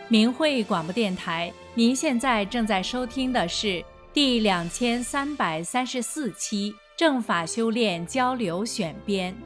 明慧广播电台，您现在正在收听的是第2334期正法修炼交流选编。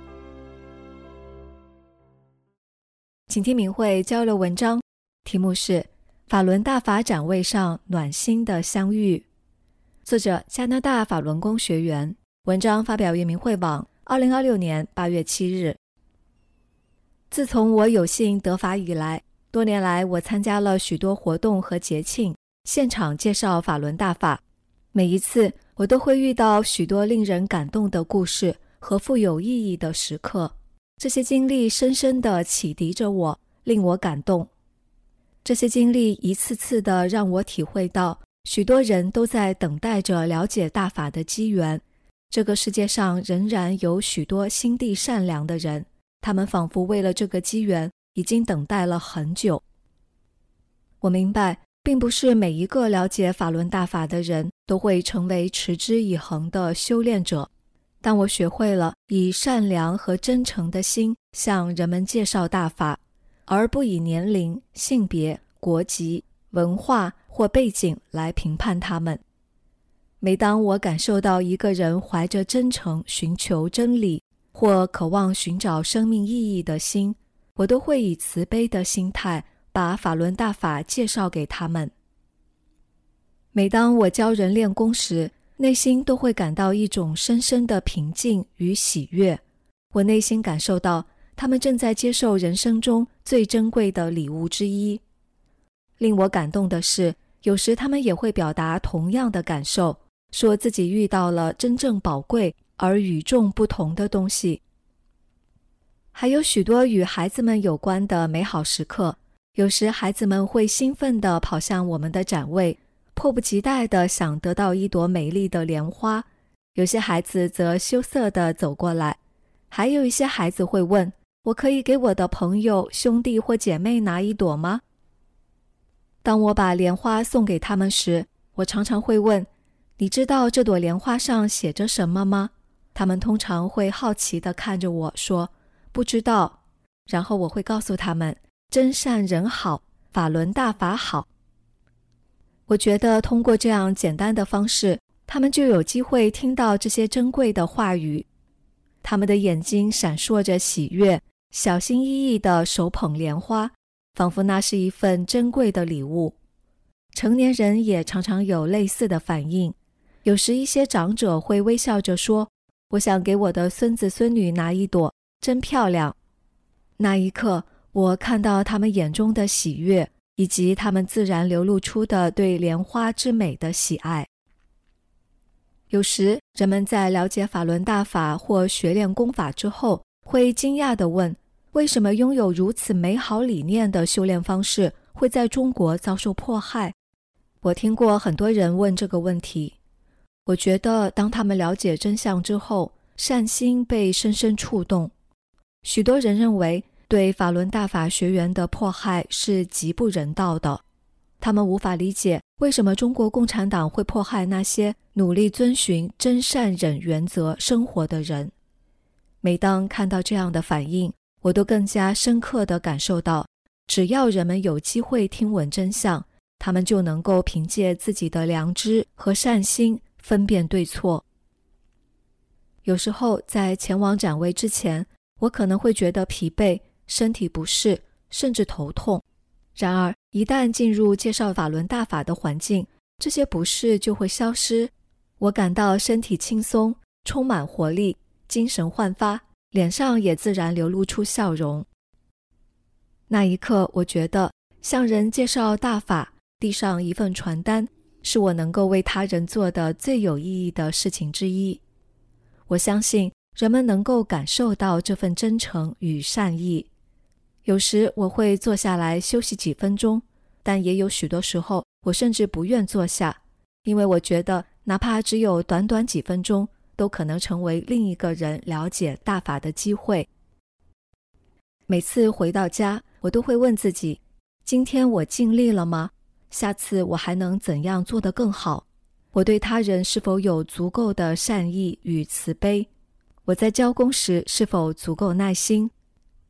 请听明慧交流文章，题目是法轮大法展位上暖心的相遇，作者加拿大法轮功学员，文章发表于明慧网2026年8月7日。自从我有幸得法以来，多年来我参加了许多活动和节庆，现场介绍法轮大法。每一次我都会遇到许多令人感动的故事和富有意义的时刻，这些经历深深地启迪着我，令我感动。这些经历一次次地让我体会到，许多人都在等待着了解大法的机缘。这个世界上仍然有许多心地善良的人，他们仿佛为了这个机缘已经等待了很久。我明白，并不是每一个了解法轮大法的人都会成为持之以恒的修炼者，但我学会了以善良和真诚的心向人们介绍大法，而不以年龄、性别、国籍、文化或背景来评判他们。每当我感受到一个人怀着真诚寻求真理，或渴望寻找生命意义的心，我都会以慈悲的心态把法轮大法介绍给他们。每当我教人练功时，内心都会感到一种深深的平静与喜悦。我内心感受到他们正在接受人生中最珍贵的礼物之一。令我感动的是，有时他们也会表达同样的感受，说自己遇到了真正宝贵而与众不同的东西。还有许多与孩子们有关的美好时刻，有时孩子们会兴奋地跑向我们的展位，迫不及待地想得到一朵美丽的莲花，有些孩子则羞涩地走过来，还有一些孩子会问，我可以给我的朋友、兄弟或姐妹拿一朵吗？当我把莲花送给他们时，我常常会问，你知道这朵莲花上写着什么吗？他们通常会好奇地看着我说，不知道。然后我会告诉他们，真善人好，法轮大法好。我觉得通过这样简单的方式，他们就有机会听到这些珍贵的话语。他们的眼睛闪烁着喜悦，小心翼翼地手捧莲花，仿佛那是一份珍贵的礼物。成年人也常常有类似的反应，有时一些长者会微笑着说，我想给我的孙子孙女拿一朵，真漂亮。那一刻，我看到他们眼中的喜悦，以及他们自然流露出的对莲花之美的喜爱。有时人们在了解法轮大法或学练功法之后，会惊讶地问，为什么拥有如此美好理念的修炼方式会在中国遭受迫害？我听过很多人问这个问题。我觉得当他们了解真相之后，善心被深深触动。许多人认为对法轮大法学员的迫害是极不人道的，他们无法理解为什么中国共产党会迫害那些努力遵循真善忍原则生活的人。每当看到这样的反应，我都更加深刻地感受到，只要人们有机会听闻真相，他们就能够凭借自己的良知和善心分辨对错。有时候在前往展位之前，我可能会觉得疲惫、身体不适，甚至头痛。然而一旦进入介绍法轮大法的环境，这些不适就会消失。我感到身体轻松，充满活力，精神焕发，脸上也自然流露出笑容。那一刻，我觉得向人介绍大法，递上一份传单，是我能够为他人做的最有意义的事情之一。我相信人们能够感受到这份真诚与善意。有时我会坐下来休息几分钟，但也有许多时候我甚至不愿坐下，因为我觉得哪怕只有短短几分钟，都可能成为另一个人了解大法的机会。每次回到家，我都会问自己，今天我尽力了吗？下次我还能怎样做得更好？我对他人是否有足够的善意与慈悲？我在教功时是否足够耐心？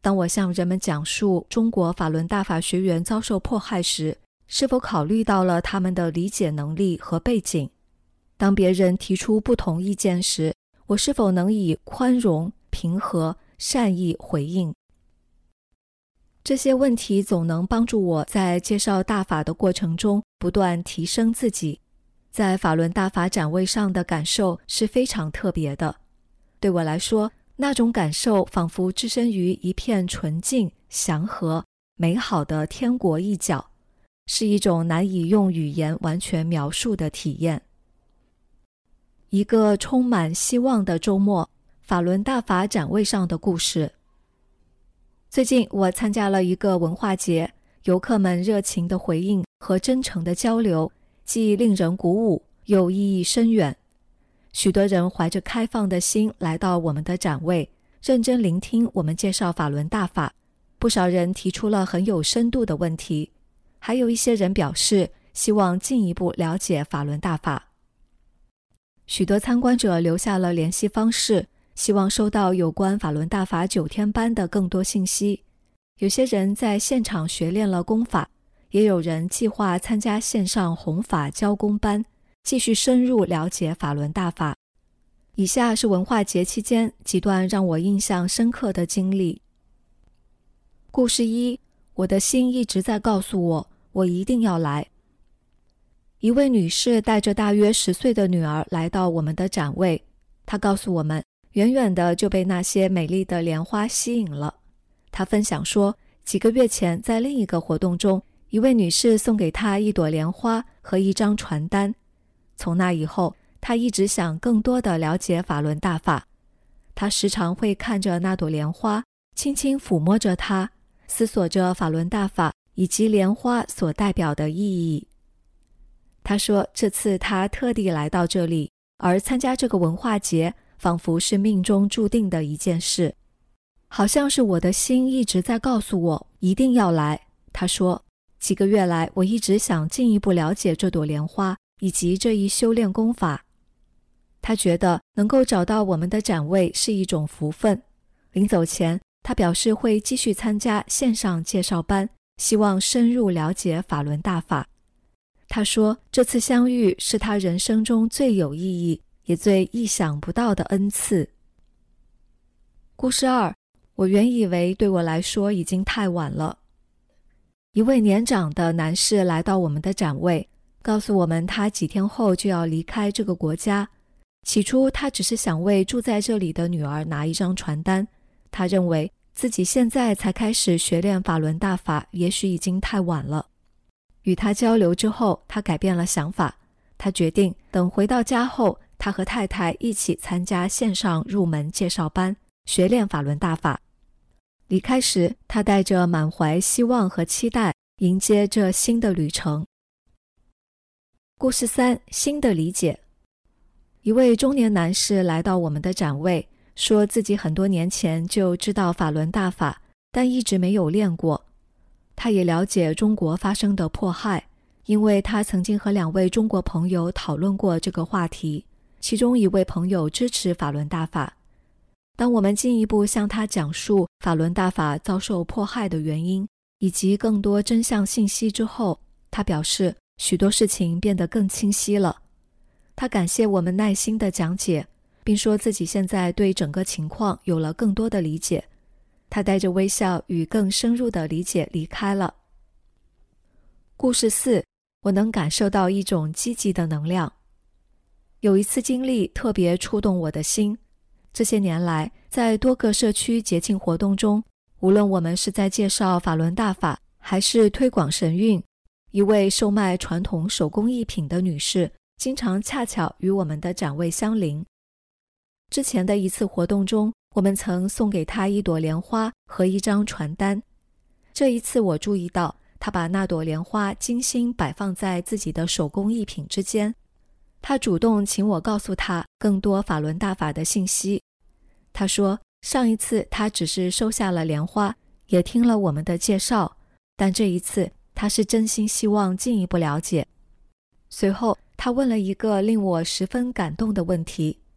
当我向人们讲述中国法轮大法学员遭受迫害时，是否考虑到了他们的理解能力和背景？当别人提出不同意见时，我是否能以宽容、平和、善意回应？这些问题总能帮助我在介绍大法的过程中不断提升自己。在法轮大法展位上的感受是非常特别的。对我来说，那种感受仿佛置身于一片纯净、祥和、美好的天国一角，是一种难以用语言完全描述的体验。一个充满希望的周末，法轮大法展位上的故事。最近我参加了一个文化节，游客们热情的回应和真诚的交流，既令人鼓舞，又意义深远。许多人怀着开放的心来到我们的展位，认真聆听我们介绍法轮大法。不少人提出了很有深度的问题，还有一些人表示希望进一步了解法轮大法。许多参观者留下了联系方式，希望收到有关法轮大法9天班的更多信息。有些人在现场学练了功法，也有人计划参加线上弘法教功班，继续深入了解法轮大法。以下是文化节期间几段让我印象深刻的经历。故事1，我的心一直在告诉我，我一定要来。一位女士带着大约10岁的女儿来到我们的展位，她告诉我们，远远的就被那些美丽的莲花吸引了。她分享说，几个月前在另一个活动中，一位女士送给她一朵莲花和一张传单。从那以后，她一直想更多地了解法轮大法。她时常会看着那朵莲花，轻轻抚摸着它，思索着法轮大法以及莲花所代表的意义。她说，这次她特地来到这里，而参加这个文化节仿佛是命中注定的一件事，好像是我的心一直在告诉我一定要来。她说，几个月来我一直想进一步了解这朵莲花以及这一修炼功法。她觉得能够找到我们的展位是一种福分。临走前，她表示会继续参加线上介绍班，希望深入了解法轮大法。她说，这次相遇是她人生中最有意义也最意想不到的恩赐。故事2，我原以为对我来说已经太晚了。一位年长的男士来到我们的展位，告诉我们他几天后就要离开这个国家。起初他只是想为住在这里的女儿拿一张传单，他认为自己现在才开始学练法轮大法，也许已经太晚了。与他交流之后，他改变了想法，他决定等回到家后，他和太太一起参加线上入门介绍班，学练法轮大法。离开时，他带着满怀希望和期待，迎接这新的旅程。故事3，新的理解。一位中年男士来到我们的展位，说自己很多年前就知道法轮大法，但一直没有练过。他也了解中国发生的迫害，因为他曾经和2位中国朋友讨论过这个话题，其中一位朋友支持法轮大法。当我们进一步向他讲述法轮大法遭受迫害的原因，以及更多真相信息之后，他表示许多事情变得更清晰了。他感谢我们耐心的讲解，并说自己现在对整个情况有了更多的理解。他带着微笑与更深入的理解离开了。故事4，我能感受到一种积极的能量。有一次经历特别触动我的心。这些年来，在多个社区节庆活动中，无论我们是在介绍法轮大法，还是推广神韵，一位售卖传统手工艺品的女士经常恰巧与我们的展位相邻。之前的一次活动中，我们曾送给她一朵莲花和一张传单。这一次我注意到她把那朵莲花精心摆放在自己的手工艺品之间。她主动请我告诉她更多法轮大法的信息。她说，上一次她只是收下了莲花，也听了我们的介绍，但这一次她是真心希望进一步了解。随后她问了一个令我十分感动的问题。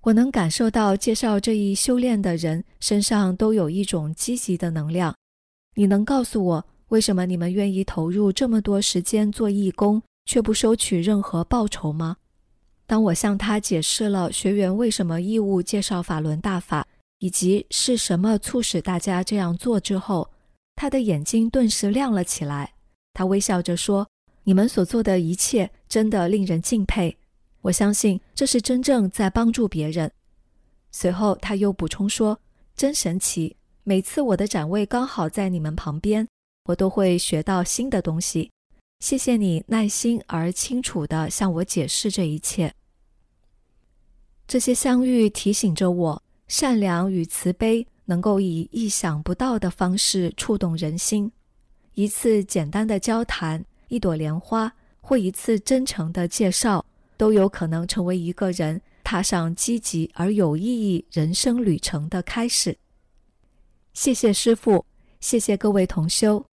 我能感受到介绍这一修炼的人身上都有一种积极的能量。你能告诉我，为什么你们愿意投入这么多时间做义工，却不收取任何报酬吗？当我向他解释了学员为什么义务介绍法轮大法，以及是什么促使大家这样做之后，他的眼睛顿时亮了起来。他微笑着说，你们所做的一切真的令人敬佩，我相信这是真正在帮助别人。随后他又补充说，真神奇，每次我的展位刚好在你们旁边，我都会学到新的东西。谢谢你耐心而清楚地向我解释这一切。这些相遇提醒着我，善良与慈悲能够以意想不到的方式触动人心。一次简单的交谈，一朵莲花，或一次真诚的介绍，都有可能成为一个人踏上积极而有意义人生旅程的开始。谢谢师父，谢谢各位同修。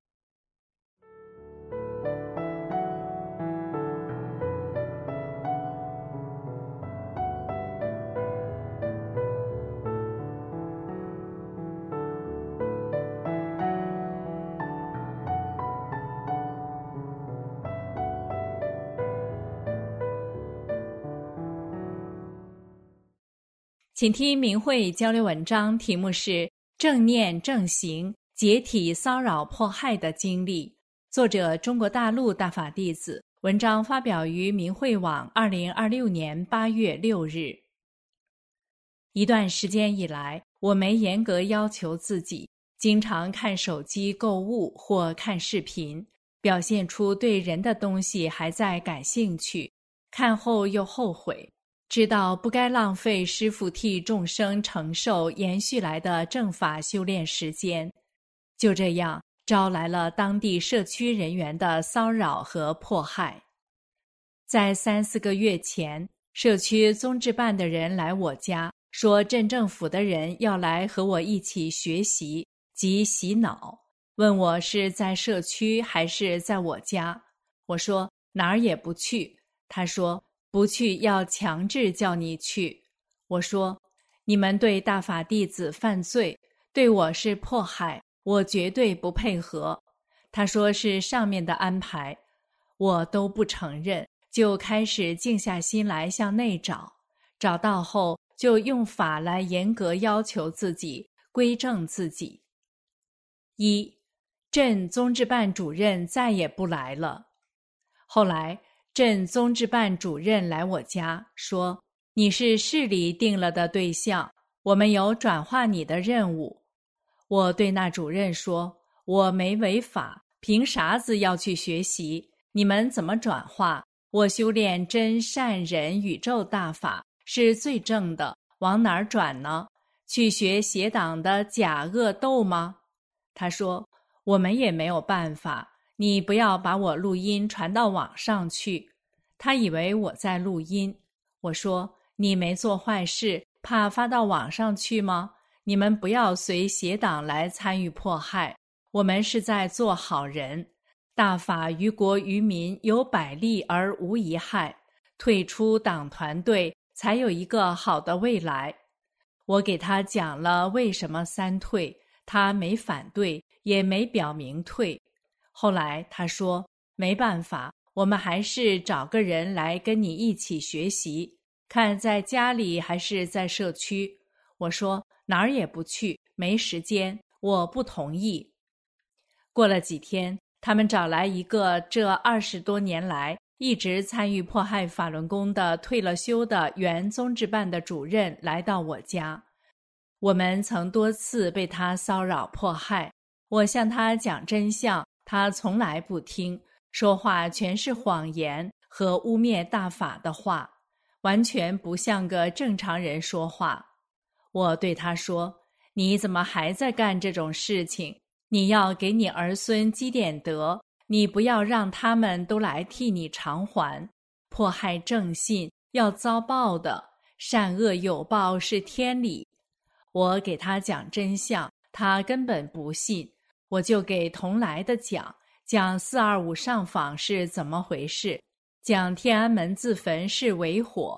请听明慧交流文章，题目是正念正行解体骚扰迫害的经历，作者中国大陆大法弟子，文章发表于明慧网2026年8月6日。一段时间以来，我没严格要求自己，经常看手机购物或看视频，表现出对人的东西还在感兴趣，看后又后悔，知道不该浪费师父替众生承受延续来的正法修炼时间，就这样招来了当地社区人员的骚扰和迫害。在3-4个月前，社区宗治办的人来我家，说镇政府的人要来和我一起学习及洗脑，问我是在社区还是在我家。我说哪儿也不去。他说不去要强制叫你去。我说你们对大法弟子犯罪，对我是迫害，我绝对不配合。他说是上面的安排，我都不承认，就开始静下心来向内找，找到后就用法来严格要求自己，规正自己。1. 镇宗治办主任再也不来了。后来镇宗治办主任来我家说，你是市里定了的对象，我们有转化你的任务。我对那主任说，我没违法，凭啥子要去学习？你们怎么转化？我修炼真善忍宇宙大法是最正的，往哪儿转呢？去学邪党的假恶斗吗？他说，我们也没有办法，你不要把我录音传到网上去。他以为我在录音。我说，你没做坏事，怕发到网上去吗？你们不要随邪党来参与迫害，我们是在做好人。大法于国于民有百利而无一害，退出党团队才有一个好的未来。我给他讲了为什么3退，他没反对，也没表明退。后来他说，没办法，我们还是找个人来跟你一起学习，看在家里还是在社区。我说哪儿也不去，没时间，我不同意。过了几天，他们找来一个这20多年来一直参与迫害法轮功的退了休的原宗治办的主任来到我家。我们曾多次被他骚扰迫害，我向他讲真相，他从来不听，说话全是谎言和污蔑大法的话，完全不像个正常人说话。我对他说，你怎么还在干这种事情？你要给你儿孙积点德，你不要让他们都来替你偿还。迫害正信要遭报的，善恶有报是天理。我给他讲真相，他根本不信。我就给同来的讲425上访是怎么回事，讲天安门自焚是为火，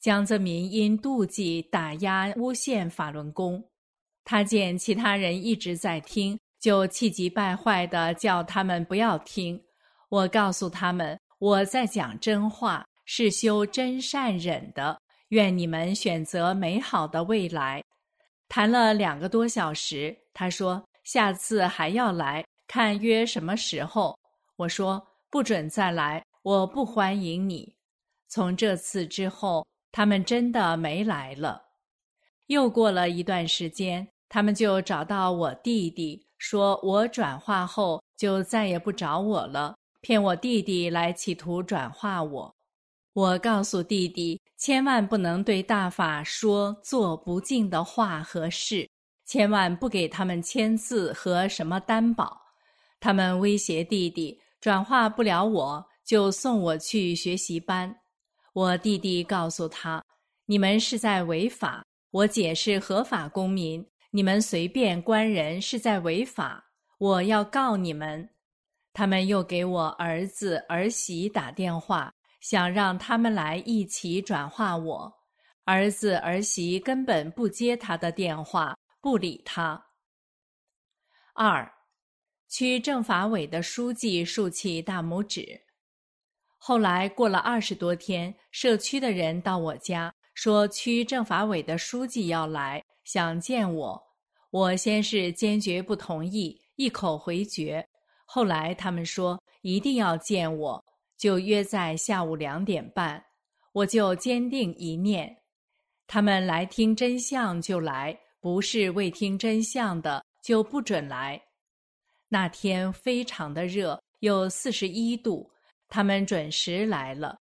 江泽民因妒忌打压诬陷法轮功。他见其他人一直在听，就气急败坏地叫他们不要听。我告诉他们，我在讲真话，是修真善忍的，愿你们选择美好的未来。谈了2个多小时，他说下次还要来，看约什么时候。我说不准再来，我不欢迎你。从这次之后，他们真的没来了。又过了一段时间，他们就找到我弟弟，说我转化后就再也不找我了，骗我弟弟来企图转化我。我告诉弟弟，千万不能对大法说做不敬的话和事，千万不给他们签字和什么担保。他们威胁弟弟，转化不了我，就送我去学习班。我弟弟告诉他，你们是在违法，我姐是合法公民，你们随便关人是在违法，我要告你们。他们又给我儿子儿媳打电话，想让他们来一起转化我。儿子儿媳根本不接他的电话，不理他。2. 区政法委的书记竖起大拇指。后来过了20多天，社区的人到我家，说区政法委的书记要来，想见我。我先是坚决不同意，一口回绝。后来他们说一定要见我，就约在下午2点半。我就坚定一念，他们来听真相就来，不是为听真相的就不准来。那天非常的热，有41度，他们准时来了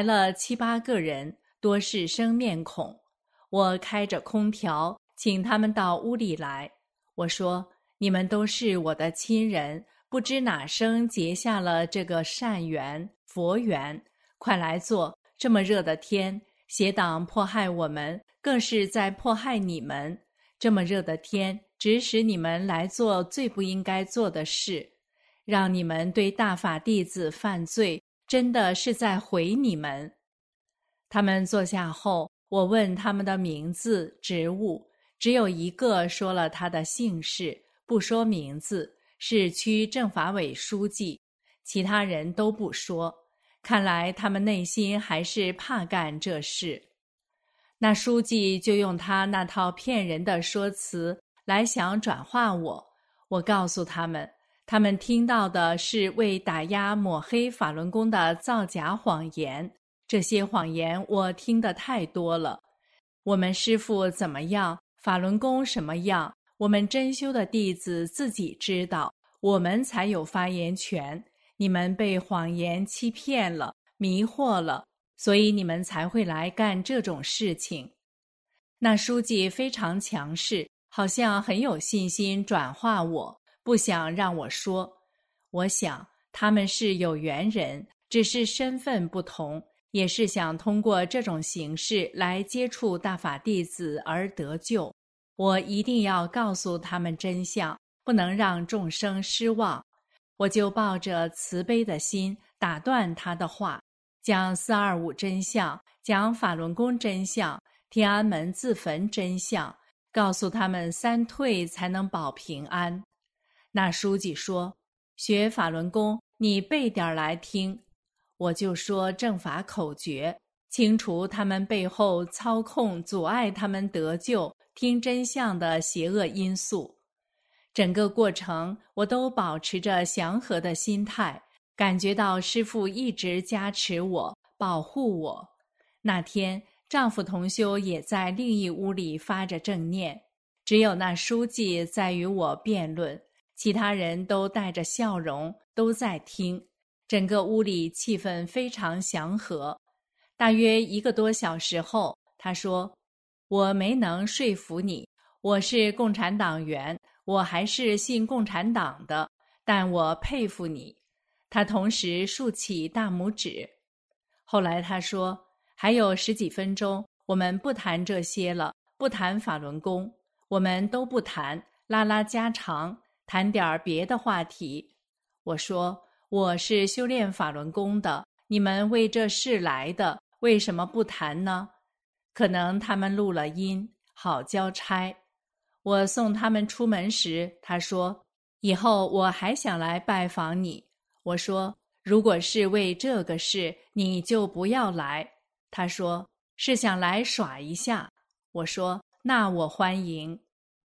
7、8个人，多是生面孔。我开着空调，请他们到屋里来。我说，你们都是我的亲人，不知哪生结下了这个善缘佛缘，快来坐。这么热的天，邪党迫害我们，更是在迫害你们。这么热的天，指使你们来做最不应该做的事，让你们对大法弟子犯罪，真的是在毁你们。他们坐下后，我问他们的名字、职务，只有一个说了他的姓氏，不说名字，是区政法委书记，其他人都不说。看来他们内心还是怕干这事。那书记就用他那套骗人的说辞来想转化我。我告诉他们，他们听到的是为打压抹黑法轮功的造假谎言，这些谎言我听得太多了。我们师父怎么样，法轮功什么样，我们真修的弟子自己知道，我们才有发言权。你们被谎言欺骗了，迷惑了，所以你们才会来干这种事情。那书记非常强势，好像很有信心转化我，不想让我说。我想他们是有缘人，只是身份不同，也是想通过这种形式来接触大法弟子而得救。我一定要告诉他们真相，不能让众生失望。我就抱着慈悲的心打断他的话，讲425真相，讲法轮功真相，天安门自焚真相，告诉他们3退才能保平安。那书记说，学法轮功你背点来听。我就说正法口诀，清除他们背后操控阻碍他们得救听真相的邪恶因素。整个过程我都保持着祥和的心态，感觉到师父一直加持我，保护我。那天丈夫同修也在另一屋里发着正念，只有那书记在与我辩论，其他人都带着笑容，都在听。整个屋里气氛非常祥和。大约1个多小时后，他说，我没能说服你，我是共产党员，我还是信共产党的，但我佩服你。他同时竖起大拇指。后来他说，还有10几分钟，我们不谈这些了，不谈法轮功，我们都不谈，拉拉家常，谈点别的话题。我说，我是修炼法轮功的，你们为这事来的，为什么不谈呢？ 可能他们录了音，好交差。我送他们出门时，他说：以后我还想来拜访你。我说：如果是为这个事，你就不要来。他说：是想来耍一下。我说：那我欢迎。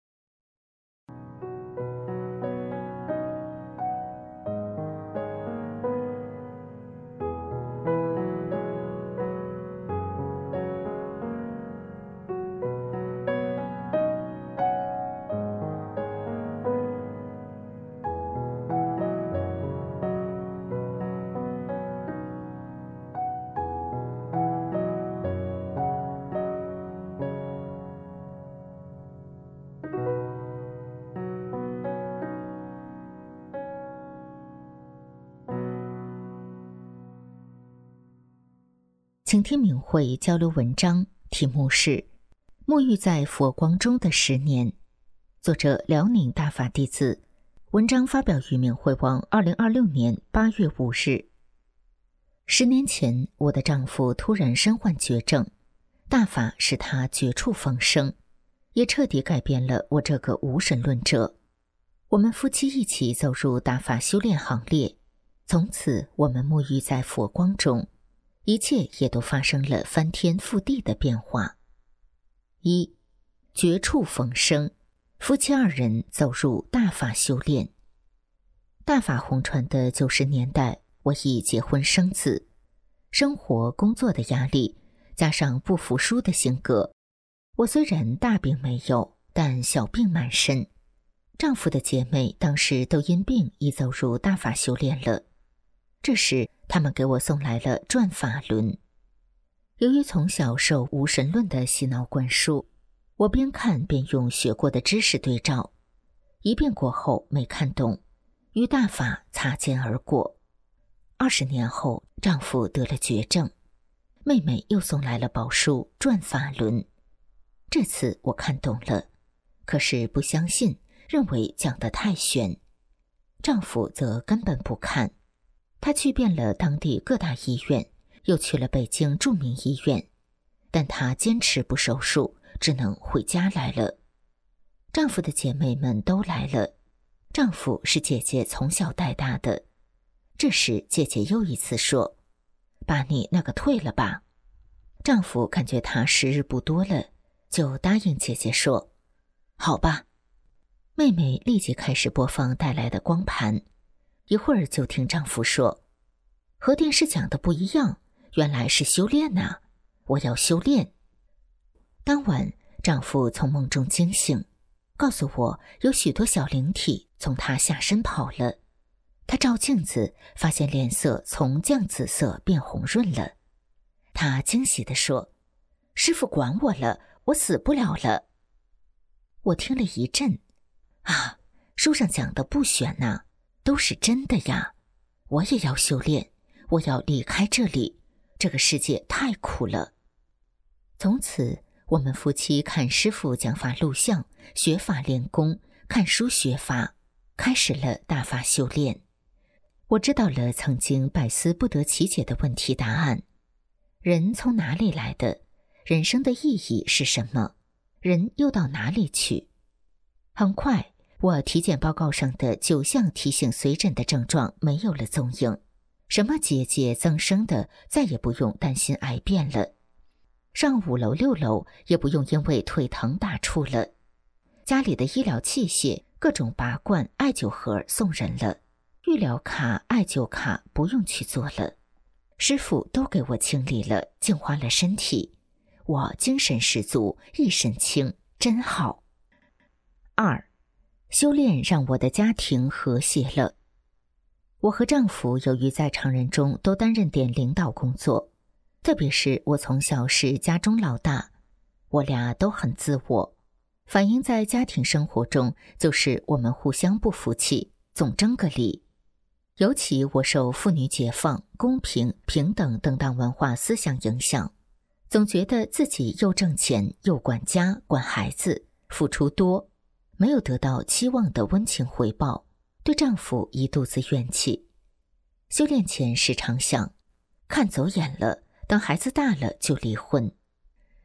请听明慧交流文章，题目是沐浴在佛光中的10年，作者辽宁大法弟子，文章发表于明慧网2026年8月5日。10年前，我的丈夫突然身患绝症，大法使他绝处逢生，也彻底改变了我这个无神论者。我们夫妻一起走入大法修炼行列，从此我们沐浴在佛光中，一切也都发生了翻天覆地的变化。1. 绝处逢生，夫妻2人走入大法修炼。大法红传的90年代，我已结婚生子，生活工作的压力，加上不服输的性格，我虽然大病没有，但小病满身。丈夫的姐妹当时都因病已走入大法修炼了，这时他们给我送来了转法轮。由于从小受无神论的洗脑灌输，我边看边用学过的知识对照，一遍过后没看懂，与大法擦肩而过。20年后，丈夫得了绝症，妹妹又送来了宝书转法轮。这次我看懂了，可是不相信，认为讲得太玄。丈夫则根本不看，他去遍了当地各大医院，又去了北京著名医院，但他坚持不手术，只能回家来了。丈夫的姐妹们都来了，丈夫是姐姐从小带大的。这时姐姐又一次说：把你那个退了吧。丈夫感觉她时日不多了，就答应姐姐说：好吧。妹妹立即开始播放带来的光盘，一会儿就听丈夫说：和电视讲的不一样，原来是修炼啊，我要修炼。当晚，丈夫从梦中惊醒，告诉我有许多小灵体从他下身跑了。他照镜子，发现脸色从绛紫色变红润了。他惊喜地说：师父管我了，我死不了了。我听了一震，啊，书上讲的不玄呐，都是真的呀！我也要修炼，我要离开这里，这个世界太苦了。从此，我们夫妻看师父讲法录像，学法练功，看书学法，开始了大法修炼。我知道了曾经百思不得其解的问题答案：人从哪里来的？人生的意义是什么？人又到哪里去？很快，我体检报告上的9项提醒随诊的症状没有了踪影，什么节节增生的再也不用担心癌变了，上5楼6楼也不用因为腿疼打怵了，家里的医疗器械各种拔罐艾灸盒送人了，预疗卡艾灸卡不用去做了，师傅都给我清理了，净化了身体，我精神十足，一身轻，真好。2. 修炼让我的家庭和谐了。我和丈夫由于在常人中都担任点领导工作，特别是我从小是家中老大，我俩都很自我，反映在家庭生活中就是我们互相不服气，总争个理。尤其我受妇女解放、公平、平等等等文化思想影响，总觉得自己又挣钱又管家管孩子，付出多，没有得到期望的温情回报，对丈夫一肚子怨气。修炼前时常想，看走眼了，等孩子大了就离婚。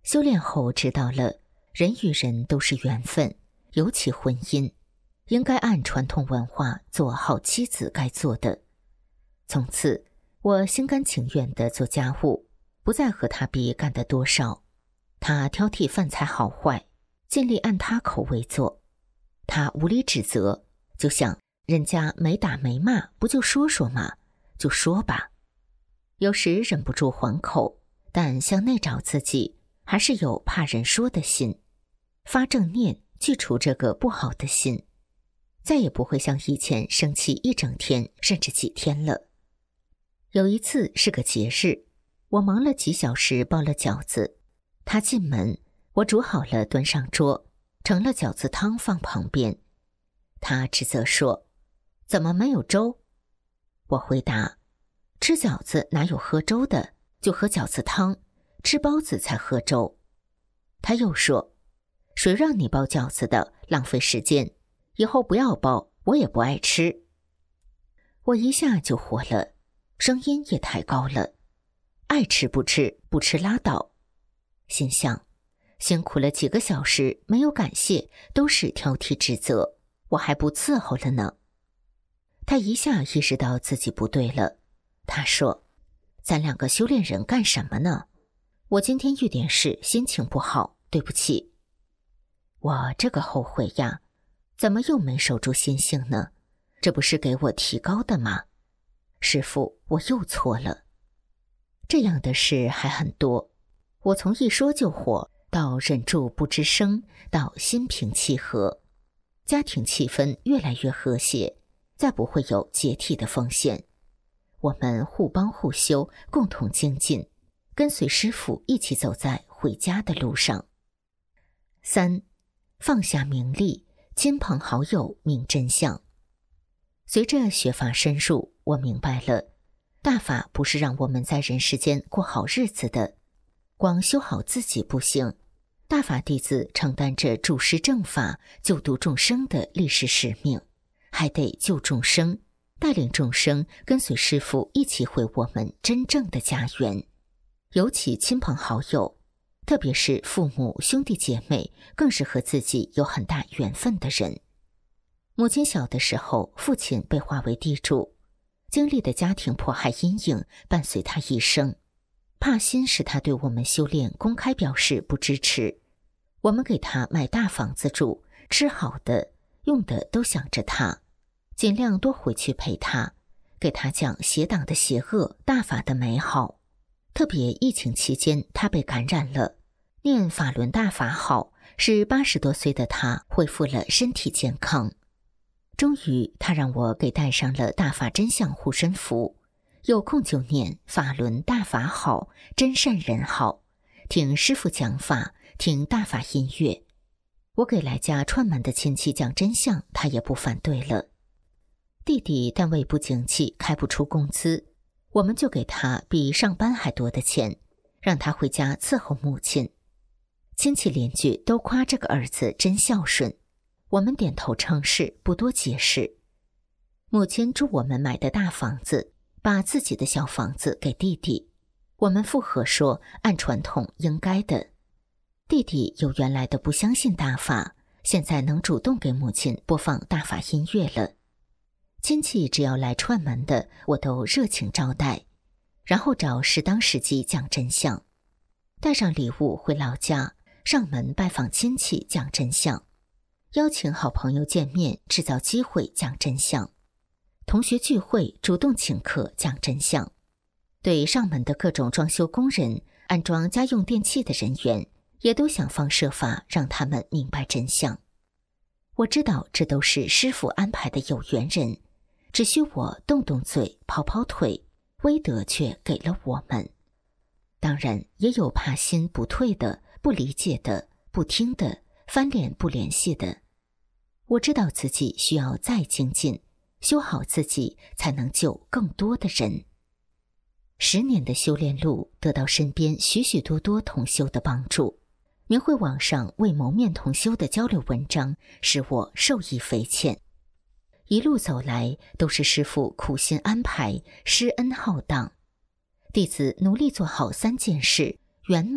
修炼后知道了，人与人都是缘分，尤其婚姻，应该按传统文化做好妻子该做的。从此，我心甘情愿地做家务，不再和他比干得多少。他挑剔饭菜好坏，尽力按他口味做。他无理指责，就像人家没打没骂，不就说说吗？就说吧。有时忍不住还口，但向内找自己，还是有怕人说的心。发正念，去除这个不好的心，再也不会像以前生气一整天甚至几天了。有一次是个节日，我忙了几小时包了饺子，他进门，我煮好了端上桌，盛了饺子汤放旁边。他指责说：“怎么没有粥？”我回答：“吃饺子哪有喝粥的，就喝饺子汤，吃包子才喝粥。”他又说：“谁让你包饺子的，浪费时间，以后不要包，我也不爱吃。”我一下就火了，声音也抬高了：“爱吃不吃，不吃拉倒。”心想，辛苦了几个小时，没有感谢，都是挑剔指责，我还不伺候了呢。他一下意识到自己不对了，他说：“咱两个修炼人干什么呢？我今天遇点事，心情不好，对不起。”我这个后悔呀，怎么又没守住心性呢？这不是给我提高的吗？师父，我又错了。这样的事还很多，我从一说就火，到忍住不吱声，到心平气和，家庭气氛越来越和谐，再不会有解体的风险。我们互帮互修，共同精进，跟随师父一起走在回家的路上。3. 放下名利，亲朋好友明真相。随着学法深入，我明白了，大法不是让我们在人世间过好日子的，光修好自己不行，大法弟子承担着主持正法、救度众生的历史使命，还得救众生，带领众生跟随师父一起回我们真正的家园。尤其亲朋好友，特别是父母、兄弟姐妹，更是和自己有很大缘分的人。母亲小的时候，父亲被划为地主，经历的家庭迫害阴影伴随他一生。怕心使他对我们修炼公开表示不支持，我们给他买大房子住，吃好的用的都想着他，尽量多回去陪他，给他讲邪党的邪恶，大法的美好。特别疫情期间他被感染了，念法轮大法好，使80多岁的他恢复了身体健康。终于他让我给带上了大法真相护身符，有空就念法轮大法好，真善人好，听师父讲法，听大法音乐。我给来家串门的亲戚讲真相，他也不反对了。弟弟单位不景气，开不出工资，我们就给他比上班还多的钱，让他回家伺候母亲。亲戚邻居都夸这个儿子真孝顺，我们点头称是，不多解释。母亲助我们买的大房子，把自己的小房子给弟弟，我们附和说按传统应该的。弟弟有原来的不相信大法，现在能主动给母亲播放大法音乐了。亲戚只要来串门的，我都热情招待，然后找适当时机讲真相，带上礼物回老家，上门拜访亲戚讲真相，邀请好朋友见面，制造机会讲真相，同学聚会主动请客讲真相，对上门的各种装修工人、安装家用电器的人员，也都想方设法让他们明白真相。我知道这都是师父安排的有缘人，只需我动动嘴、跑跑腿，威德却给了我们。当然也有怕心不退的、不理解的、不听的、翻脸不联系的。我知道自己需要再精进，修好自己，才能救更多的人。10年的修炼路，得到身边许许多多同修的帮助。明慧网上为谋面同修的交流文章，使我受益匪浅。一路走来，都是师父苦心安排，施恩浩荡。弟子努力做好3件事：圆满、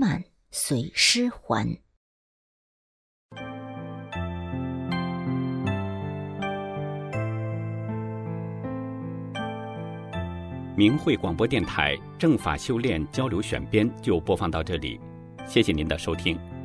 随师还。 明慧广播电台正法修炼交流选编就播放到这里，谢谢您的收听。